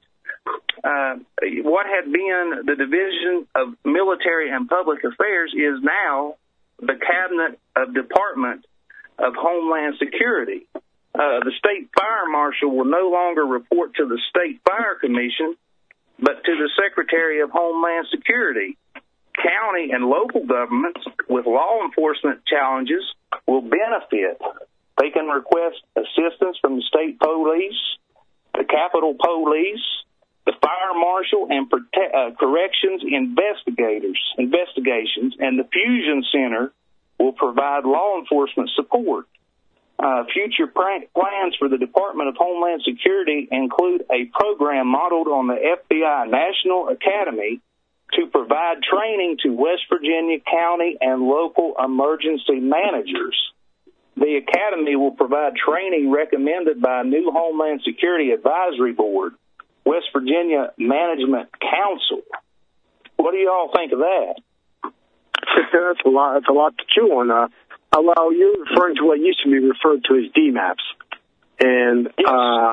J: What had been the Division of Military and Public Affairs is now the Cabinet of Department of Homeland Security. The state fire marshal will no longer report to the State Fire Commission, but to the Secretary of Homeland Security. County and local governments with law enforcement challenges will benefit. They can request assistance from the state police, the Capitol Police, the fire marshal, and corrections investigations, and the Fusion Center will provide law enforcement support. Future plans for the Department of Homeland Security include a program modeled on the FBI National Academy to provide training to West Virginia county and local emergency managers. The Academy will provide training recommended by a new Homeland Security Advisory Board, West Virginia Management Council. What do you all think of that?
E: That's a lot. That's a lot to chew on. Well, you're referring to what used to be referred to as DMAPs. And,
J: yes.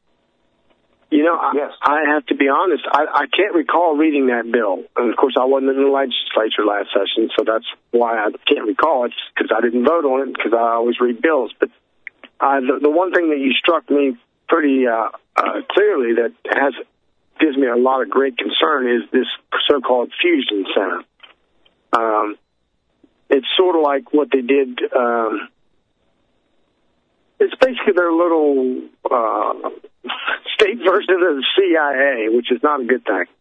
E: Yes. I have to be honest, I can't recall reading that bill. And, of course, I wasn't in the legislature last session, so that's why I can't recall it, because I didn't vote on it, because I always read bills. But the one thing that you struck me pretty clearly that gives me a lot of great concern is this so-called Fusion Center. It's sort of like what they did. It's basically their little state version of the CIA, which is not a good thing.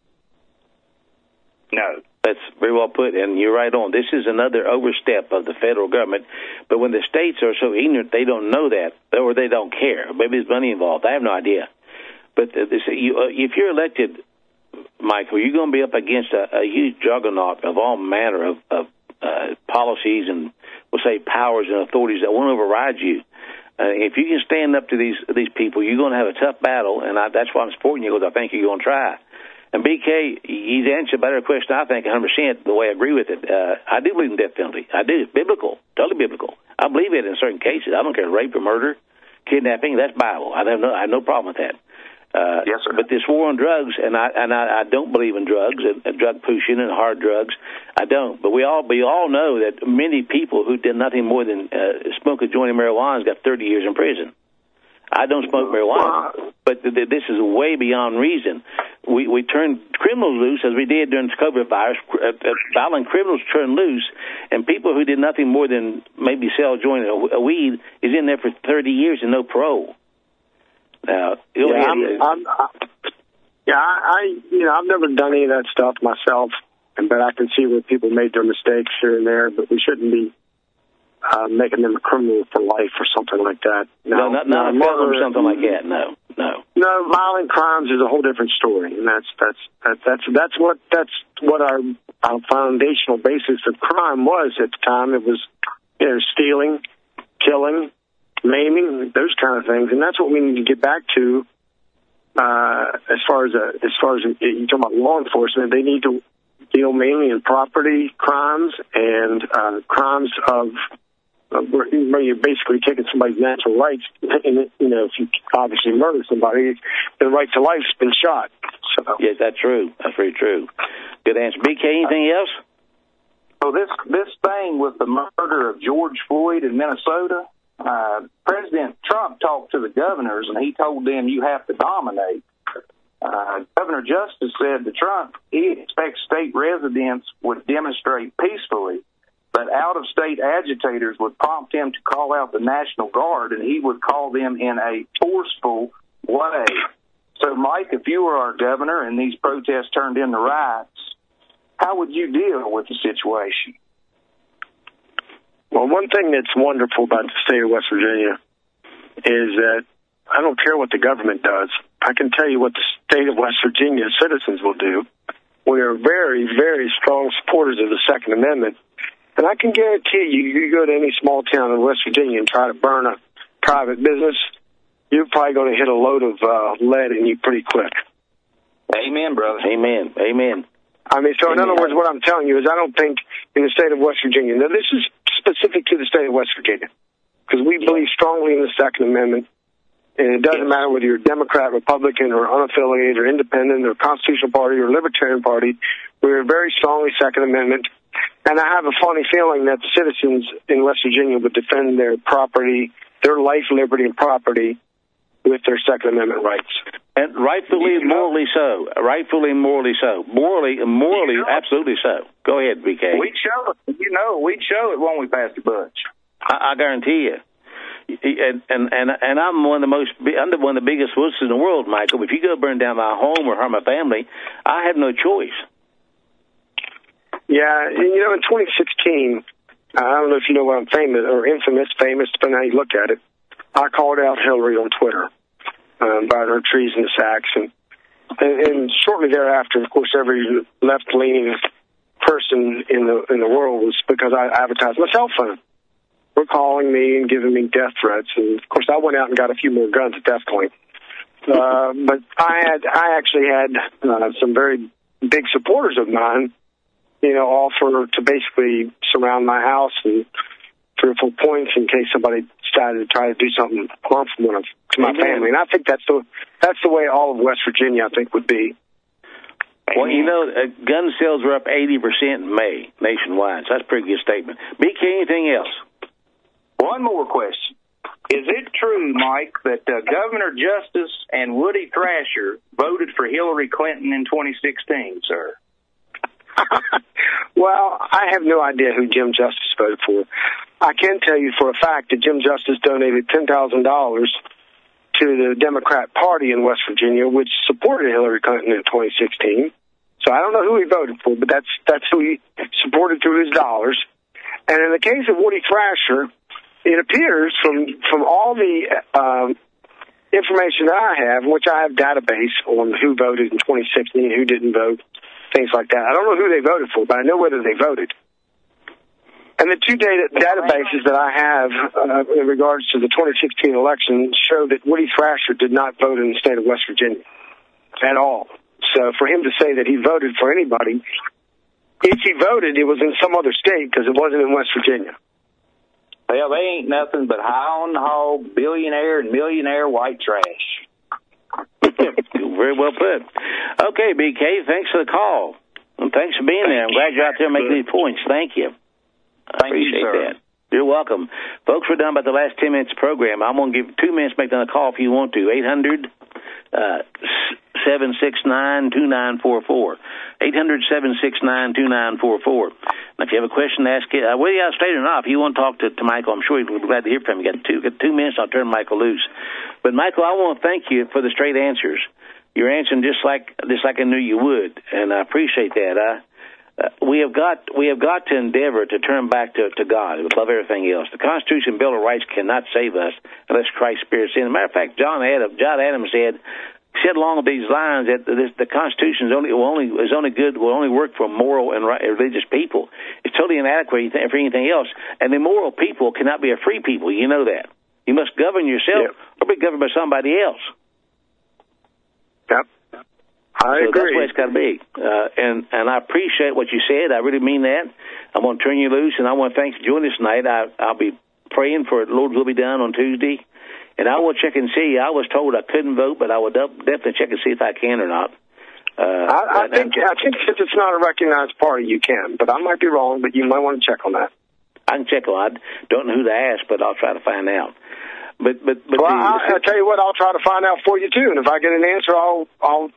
D: No, that's very well put, and you're right on. This is another overstep of the federal government. But when the states are so ignorant, they don't know that, or they don't care. Maybe there's money involved. I have no idea. But if you're elected, Michael, you're going to be up against a huge juggernaut of all manner of policies and, we'll say, powers and authorities that won't override you. If you can stand up to these people, you're going to have a tough battle, and that's why I'm supporting you, because I think you're going to try. And BK, he's answered a better question, I think, 100%, the way I agree with it. I do believe in death penalty. I do. It's biblical, totally biblical. I believe it in certain cases. I don't care, rape or murder, kidnapping, that's Bible. I have no problem with that.
J: Yes, sir.
D: But this war on drugs, and I don't believe in drugs and drug pushing and hard drugs. I don't. But we all know that many people who did nothing more than smoke a joint of marijuana got 30 years in prison. I don't smoke marijuana, but this is way beyond reason. We turn criminals loose, as we did during the COVID virus. Violent criminals turn loose, and people who did nothing more than maybe sell a joint of weed is in there for 30 years and no parole. Now,
E: I've never done any of that stuff myself, but I can see where people made their mistakes here and there. But we shouldn't be making them a criminal for life or something like that.
D: Not a murder or something like that. No.
E: No, violent crimes is a whole different story, and that's what our foundational basis of crime was at the time. It was stealing, killing, maiming, those kind of things, and that's what we need to get back to. As far as you talk about law enforcement, they need to deal mainly in property crimes and crimes of where you're basically taking somebody's natural rights. And, if you obviously murder somebody, the right to life's been shot. So.
D: Yes, that's true. That's very true. Good answer. BK, anything else?
J: So this thing with the murder of George Floyd in Minnesota. President Trump talked to the governors, and he told them you have to dominate. Governor Justice said to Trump he expects state residents would demonstrate peacefully, but out-of-state agitators would prompt him to call out the National Guard, and he would call them in a forceful way. So, Mike, if you were our governor and these protests turned into riots, how would you deal with the situation?
E: Well, one thing that's wonderful about the state of West Virginia is that I don't care what the government does. I can tell you what the state of West Virginia citizens will do. We are very, very strong supporters of the Second Amendment. And I can guarantee you go to any small town in West Virginia and try to burn a private business, you're probably going to hit a load of lead in you pretty quick.
J: Amen, brother.
D: Amen. Amen.
E: I mean, so in other words, what I'm telling you is I don't think in the state of West Virginia, now this is specific to the state of West Virginia, because we believe strongly in the Second Amendment, and it doesn't matter whether you're Democrat, Republican, or unaffiliated, or independent, or Constitutional Party, or Libertarian Party. We're very strongly Second Amendment, and I have a funny feeling that the citizens in West Virginia would defend their property, their life, liberty, and property with their Second Amendment rights.
D: And rightfully, morally so. Rightfully, morally so. Morally, absolutely so. Go ahead, BK.
J: We'd show it. We'd show it when we passed the Butch.
D: I guarantee you. And I'm one of the biggest wusses in the world, Michael. If you go burn down my home or harm my family, I have no choice.
E: Yeah, in 2016, I don't know if you know what I'm famous, depending on how you look at it. I called out Hillary on Twitter about her treason attacks, and shortly thereafter, of course, every left-leaning person in the world was because I advertised my cell phone. Were calling me and giving me death threats, and of course, I went out and got a few more guns at that point. But I actually had some very big supporters of mine, offer to basically surround my house and 3 or 4 points in case somebody decided to try to do something harmful to my family. And I think that's the way all of West Virginia, I think, would be.
D: Well, gun sales were up 80% in May nationwide, so that's a pretty good statement. BK, anything else?
J: One more question. Is it true, Mike, that Governor Justice and Woody Thrasher voted for Hillary Clinton in 2016, sir?
E: Well, I have no idea who Jim Justice voted for. I can tell you for a fact that Jim Justice donated $10,000 to the Democrat Party in West Virginia, which supported Hillary Clinton in 2016. So I don't know who he voted for, but that's who he supported through his dollars. And in the case of Woody Thrasher, it appears from all the information that I have, which I have database on who voted in 2016, who didn't vote, things like that. I don't know who they voted for, but I know whether they voted. And the two databases that I have in regards to the 2016 election show that Woody Thrasher did not vote in the state of West Virginia at all. So for him to say that he voted for anybody, if he voted, it was in some other state because it wasn't in West Virginia.
J: Well, they ain't nothing but high-on-the-hog, billionaire and millionaire white trash.
D: Very well put. Okay, BK, thanks for the call. And thanks for being there. I'm glad you're out there making these points. Thank you. I appreciate that. You're welcome. Folks, we're done about the last 10 minutes of the program. I'm going to give 2 minutes to make another call if you want to. 800-769-2944. 800-769-2944. Now, if you have a question to ask it, whether you're out of state or not, if you want to talk to Michael, I'm sure he'll be glad to hear from you. Got 2 minutes, I'll turn Michael loose. But, Michael, I want to thank you for the straight answers. You're answering just like I knew you would, and I appreciate that. We have got to endeavor to turn back to God above everything else. The Constitution and Bill of Rights cannot save us unless Christ's Spirit in. As a matter of fact, John Adams said along these lines that the Constitution will only work for moral and religious people. It's totally inadequate for anything else. And the moral people cannot be a free people. You know that. You must govern yourself or be governed by somebody else.
E: Yep. I agree.
D: That's the way it's got to be. And I appreciate what you said. I really mean that. I'm going to turn you loose, and I want to thank you for joining us tonight. I'll be praying for the Lord's will be done on Tuesday. And I will check and see. I was told I couldn't vote, but I will definitely check and see if I can or not.
E: I think since it's not a recognized party, you can. But I might be wrong, but you might want to check on that.
D: I can check on it. I don't know who to ask, but I'll try to find out. But
E: I'll tell you what, I'll try to find out for you, too. And if I get an answer, I'll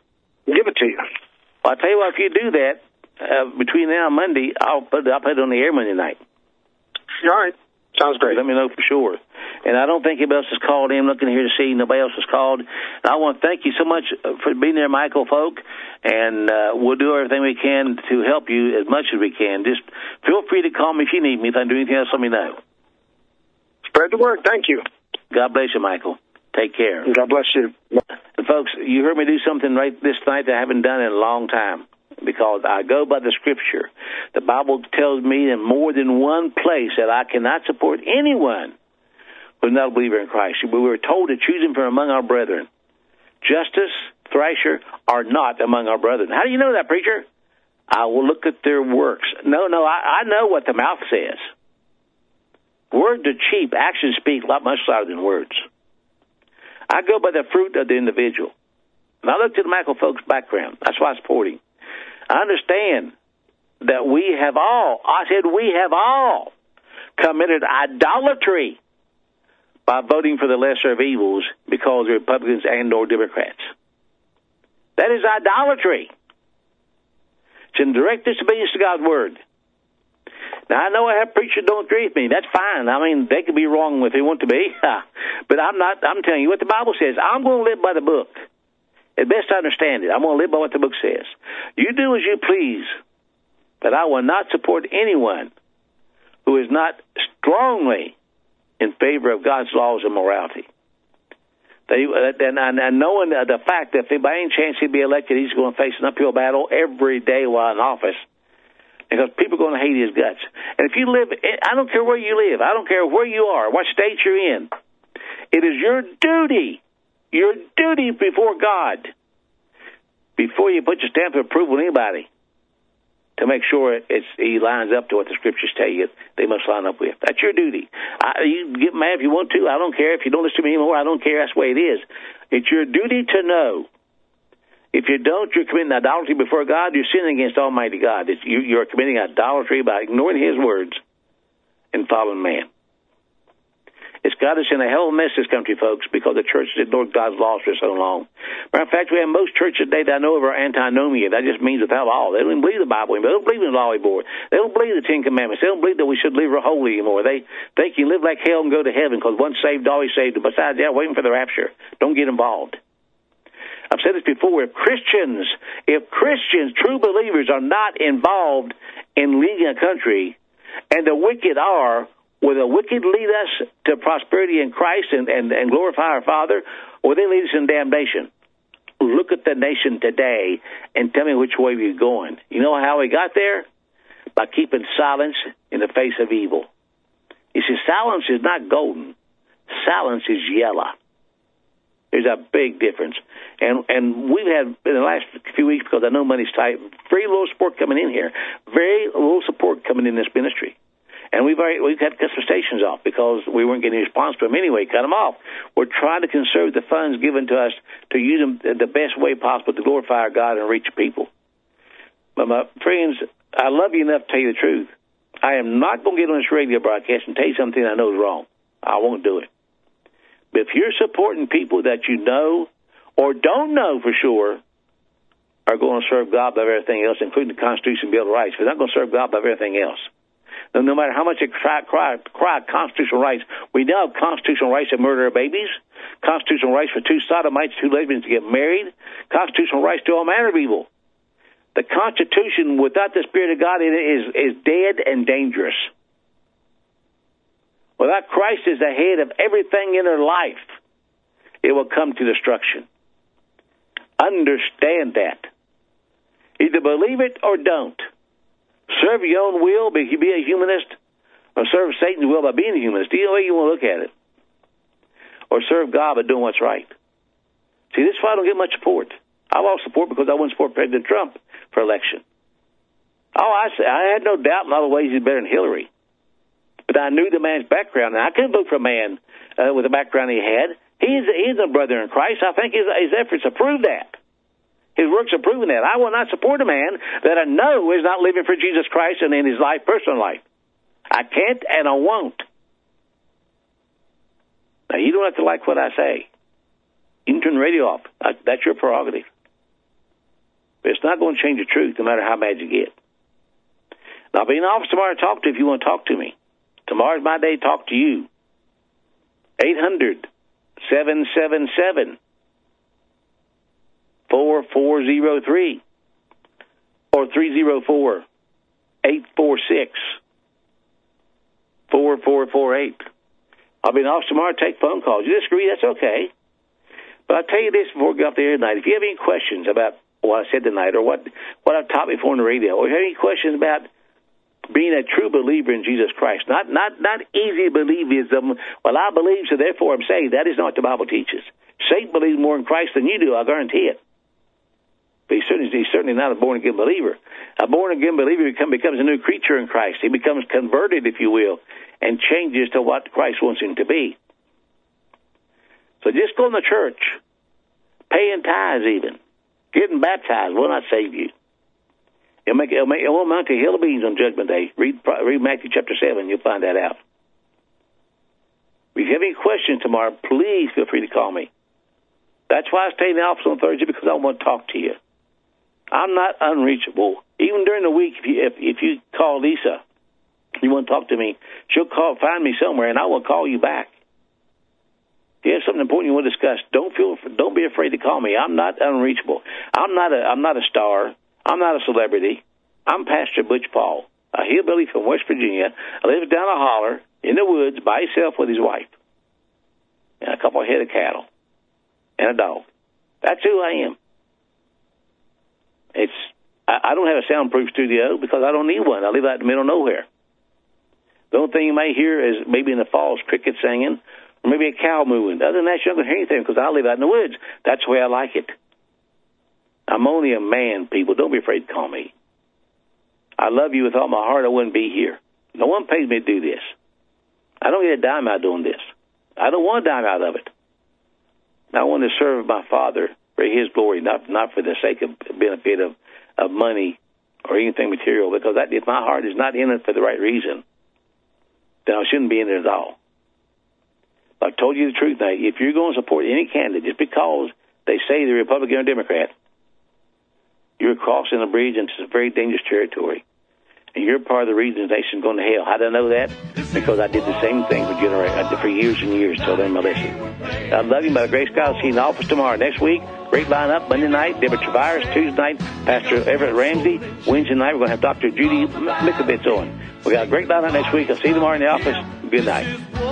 E: give it to you.
D: Well, I'll tell you what, if you do that, between now and Monday, I'll put it on the air Monday night.
E: All right. Sounds great.
D: Let me know for sure. And I don't think anybody else has called in. I'm looking here to see. Nobody else has called. And I want to thank you so much for being there, Michael Folk. And we'll do everything we can to help you as much as we can. Just feel free to call me if you need me. If I do anything else, let me know.
E: Spread the word. Thank you.
D: God bless you, Michael. Take care.
E: God bless you.
D: And folks, you heard me do something right this night that I haven't done in a long time, because I go by the Scripture. The Bible tells me in more than one place that I cannot support anyone who's not a believer in Christ. We were told to choose him from among our brethren. Justice, Thrasher are not among our brethren. How do you know that, preacher? I will look at their works. No, I know what the mouth says. Words are cheap. Actions speak a lot much louder than words. I go by the fruit of the individual. And I looked at Michael Folk's background. That's why I support him. I understand that we have all committed idolatry by voting for the lesser of evils because of Republicans and or Democrats. That is idolatry. It's in direct disobedience to God's word. Now, I know I have preachers don't agree with me. That's fine. I mean, they could be wrong if they want to be. But I'm not. I'm telling you what the Bible says. I'm going to live by the book. As best I understand it, I'm going to live by what the book says. You do as you please, but I will not support anyone who is not strongly in favor of God's laws and morality. And knowing the fact that if by any chance he'd be elected, he's going to face an uphill battle every day while in office, because people are going to hate his guts. And if you live, I don't care where you live, I don't care where you are, what state you're in, it is your duty before God, before you put your stamp of approval on anybody, to make sure he lines up to what the Scriptures tell you they must line up with. That's your duty. You get mad if you want to. I don't care. If you don't listen to me anymore, I don't care. That's the way it is. It's your duty to know. If you don't, you're committing idolatry before God. You're sinning against Almighty God. You're committing idolatry by ignoring His words and following man. It's got us in a hell of a mess, this country, folks, because the church has ignored God's laws for so long. Matter of fact, we have most churches today that I know of are antinomian. That just means without law. They don't even believe the Bible anymore. They don't believe in the law anymore. They don't believe the Ten Commandments. They don't believe that we should live holy anymore. They think you live like hell and go to heaven because once saved, always saved. And besides that, waiting for the rapture. Don't get involved. I've said this before. If Christians, true believers, are not involved in leading a country, and the wicked are, will the wicked lead us to prosperity in Christ and glorify our Father, or will they lead us in damnation? Look at the nation today and tell me which way we're going. You know how we got there? By keeping silence in the face of evil. You see, silence is not golden. Silence is yellow. There's a big difference. And we've had, in the last few weeks, because I know money's tight, very little support coming in here. Very little support coming in this ministry. And we've had to cut some stations off because we weren't getting a response to them anyway. Cut them off. We're trying to conserve the funds given to us to use them the best way possible to glorify our God and reach people. But my friends, I love you enough to tell you the truth. I am not going to get on this radio broadcast and tell you something I know is wrong. I won't do it. But if you're supporting people that you know or don't know for sure are going to serve God above everything else, including the Constitution and Bill of Rights, they're not going to serve God above everything else. No matter how much they cry constitutional rights, we now have constitutional rights to murder our babies, constitutional rights for two sodomites, two lesbians to get married, constitutional rights to all manner of evil. The Constitution, without the Spirit of God in it, is dead and dangerous. Without Christ as the head of everything in their life, it will come to destruction. Understand that. Either believe it or don't. Serve your own will, be a humanist, or serve Satan's will by being a humanist. Either way you want to look at it. Or serve God by doing what's right. See, this is why I don't get much support. I lost support because I wouldn't support President Trump for election. I had no doubt in all the ways he's better than Hillary. But I knew the man's background, and I couldn't vote for a man with the background he had. He's a brother in Christ. I think his efforts have proved that. His works have proven that. I will not support a man that I know is not living for Jesus Christ and in his personal life. I can't and I won't. Now, you don't have to like what I say. You can turn the radio off. That's your prerogative. But it's not going to change the truth, no matter how mad you get. And I'll be in the office tomorrow to talk to you if you want to talk to me. Tomorrow's my day to talk to you. 800-777-4403 or 304-846-4448. I'll be in the office tomorrow to take phone calls. You disagree, that's okay. But I'll tell you this before we go up there tonight. If you have any questions about what I said tonight or what I've taught before on the radio, or if you have any questions about being a true believer in Jesus Christ, not easy believism, well, I believe, so therefore I'm saved. That is not what the Bible teaches. Satan believes more in Christ than you do, I guarantee it. But he's certainly not a born-again believer. A born-again believer becomes a new creature in Christ. He becomes converted, if you will, and changes to what Christ wants him to be. So just going to church, paying tithes even, getting baptized will not save you. It won't amount to a hill of beans on Judgment Day. Read Matthew chapter 7, you'll find that out. If you have any questions tomorrow, please feel free to call me. That's why I stay in the office on Thursday, because I want to talk to you. I'm not unreachable. Even during the week, if you call Lisa, you want to talk to me, she'll find me somewhere, and I will call you back. If you have something important you want to discuss, don't be afraid to call me. I'm not unreachable. I'm not a star. I'm not a celebrity. I'm Pastor Butch Paul, a hillbilly from West Virginia. I live down a holler in the woods by himself with his wife and a couple of head of cattle and a dog. That's who I am. I don't have a soundproof studio because I don't need one. I live out in the middle of nowhere. The only thing you may hear is maybe in the falls crickets singing or maybe a cow mooing. Other than that, you're not going to hear anything because I live out in the woods. That's the way I like it. I'm only a man, people. Don't be afraid to call me. I love you with all my heart. I wouldn't be here. No one pays me to do this. I don't get a dime out doing this. I don't want a dime out of it. I want to serve my Father for His glory, not for the sake of benefit of money or anything material, because if my heart is not in it for the right reason, then I shouldn't be in it at all. I've told you the truth now. If you're going to support any candidate just because they say they're Republican or Democrat, you're crossing a bridge into some very dangerous territory. And you're part of the reason the nation's going to hell. How do I know that? Because I did the same thing for years and years till then, Melissa. I love you. By the grace of God, I'll see you in the office tomorrow. Next week, great lineup. Monday night, Deborah Travaris. Tuesday night, Pastor Everett Ramsey. Wednesday night, we're going to have Dr. Judy Mikovits on. We got a great lineup next week. I'll see you tomorrow in the office. Good night.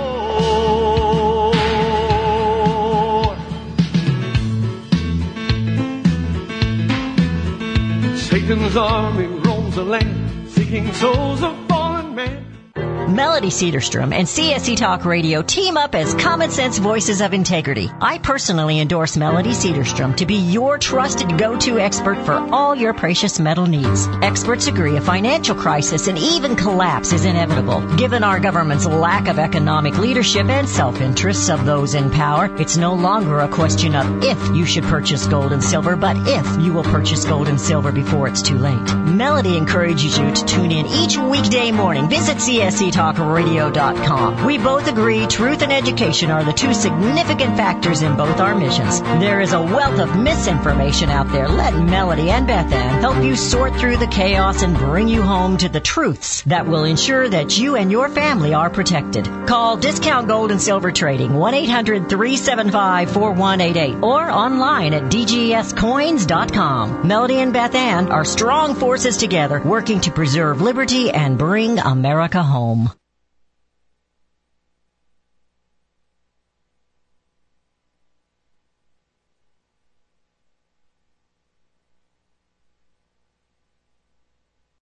B: Satan's army roams the land, seeking souls of fallen men.
K: Melody Cedarstrom and CSC Talk Radio team up as Common Sense Voices of Integrity. I personally endorse Melody Cedarstrom to be your trusted go-to expert for all your precious metal needs. Experts agree a financial crisis and even collapse is inevitable. Given our government's lack of economic leadership and self-interests of those in power, it's no longer a question of if you should purchase gold and silver, but if you will purchase gold and silver before it's too late. Melody encourages you to tune in each weekday morning. Visit CSCTalkRadio.com. We both agree truth and education are the two significant factors in both our missions. There is a wealth of misinformation out there. Let Melody and Beth Ann help you sort through the chaos and bring you home to the truths that will ensure that you and your family are protected. Call Discount Gold and Silver Trading 1-800-375-4188 or online at dgscoins.com. Melody and Beth Ann are strong forces together working to preserve liberty and bring America home.